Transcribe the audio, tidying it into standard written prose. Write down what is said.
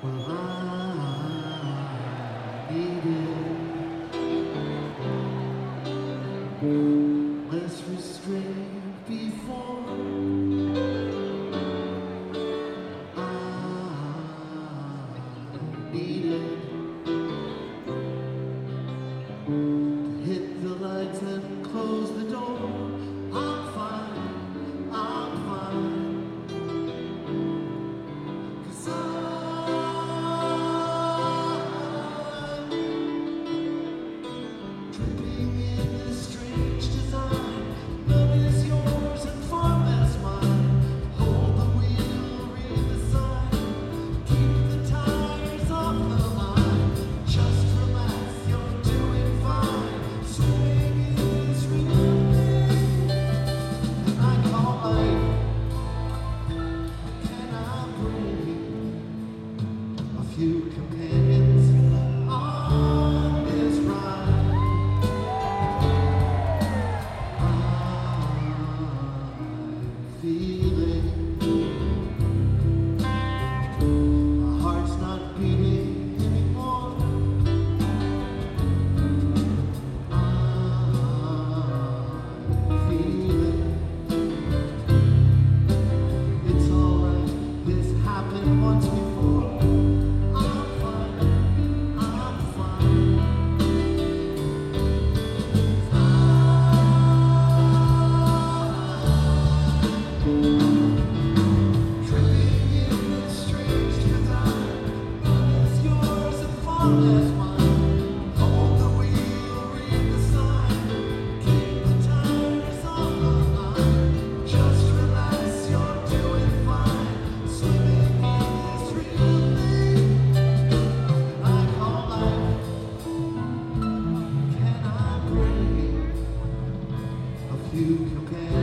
Well, I needed less restraint before. I needed to hit the lights and close the door. I'm fine, I'm fine. 'Cause I'm dripping in this strange design. None is yours and far less mine. Hold the wheel, read the sign. Keep the tires off the line. Just relax, you're doing fine. Swimming in this real thing that I call life. Can I bring a few companions on this ride? I'm feeling my heart's not beating anymore. I'm feeling it's alright. This happened once before. I'm fine. I'm fine. Dripping in this strange design. None is yours and far less mine. Hold the wheel, read the sign. Keep the tires on the line. Just relax, you're doing fine. Swimming in this real thing that I call life. Can I bring a few companions